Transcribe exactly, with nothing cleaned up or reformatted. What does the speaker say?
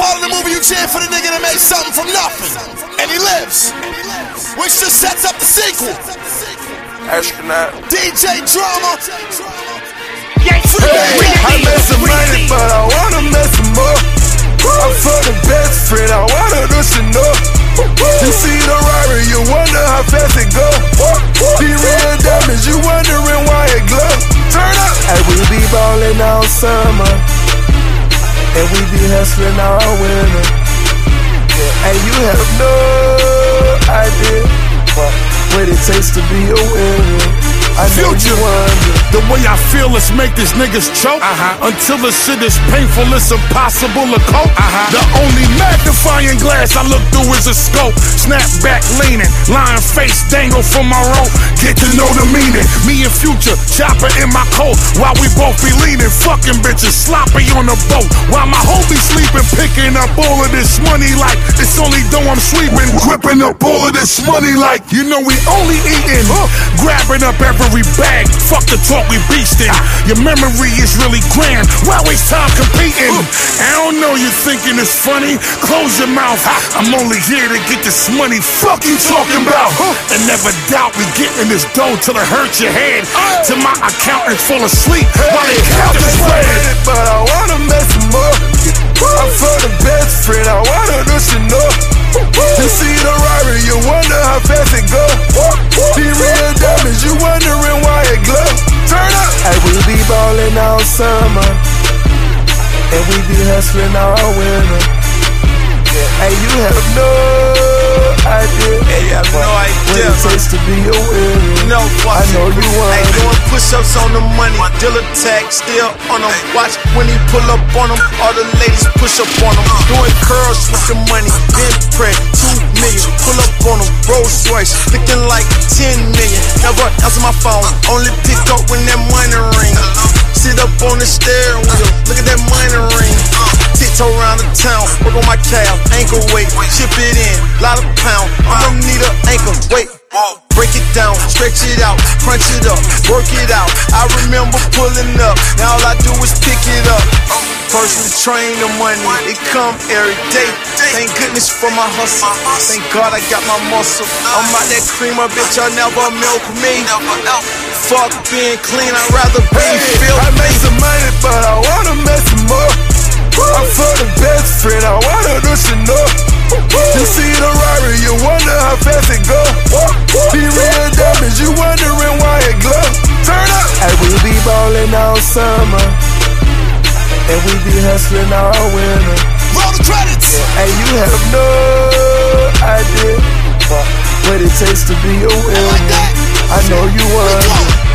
part of the movie, you cheer for the nigga that made something from nothing, and he lives, which just sets up the sequel. Astronaut. D J Drama. Hey, I made some money, but I wanna make some more. I'm for the best friend, I wanna do some more. You see the Rari, you wonder how fast it go. The real diamonds, you wondering why it glow. Turn up. Hey, we be ballin' all summer, and we be hustling all winter. Hey, you have no idea what it takes to be a winner. I know you wonder. The way I feel, let's make these niggas choke. Uh-huh. Until the shit is painful, it's impossible to cope. Uh-huh. The only magnifying glass I look through is a scope. Snap back leaning, lying face dangle from my rope. Get to know the meaning. Me and Future, chopper in my coat. While we both be leaning, fucking bitches sloppy on the boat. While my homie sleeping, picking up all of this money like it's only though I'm sleeping. Gripping up all of this money like, you know we only eating. Huh. Grabbing up every bag, fuck the talk, we beastin'. Your memory is really grand, why waste time competing? I don't know, you thinking it's funny? Close your mouth, I'm only here to get this money. Fuck you talking about? And never doubt we getting this dough till it hurts your head. Till my accountants fall asleep while they count the bread. But I wanna make some more. I'm for the best friend, I wanna do some more. You see the Rari, you wonder how fast it go. The real diamonds, you wondering why it glow. Turn up. Hey, we be ballin' all summer, and we be hustling all winter. Hey, you have no idea. Hey, you have no idea. What it takes to be a winner. No, I know you want. Hey, doing push-ups on the money. Dealer tag still on them. Watch when he pull up on them. All the ladies push up on them. Doing curls with the money. Then press two million. Pull up on them. Rolls Royce looking like ten million. Never answer my phone. Only pick up when that money ring. Sit up on the steering wheel. Look at that money ring. Tiptoe around the town. Work on my calf. Ankle weight. Chip it in. Lot of pound. I don't need an ankle weight. Break it down, stretch it out, crunch it up, work it out. I remember pulling up, now all I do is pick it up. Personal train the money, it come every day. Thank goodness for my hustle, thank God I got my muscle. I'm out that creamer, bitch, y'all never milk me. Fuck being clean, I'd rather be filthy. I made some money, but I wanna make some more. I'm for the best friend, I wanna do some more. You see the Rari, you wonder how fast it go. The real diamonds, you wondering why it glow. Turn up. Hey, we be ballin' all summer, and we be hustling all winter. Roll the credits. Hey, you have no idea what it takes to be a winner. I know you wonder.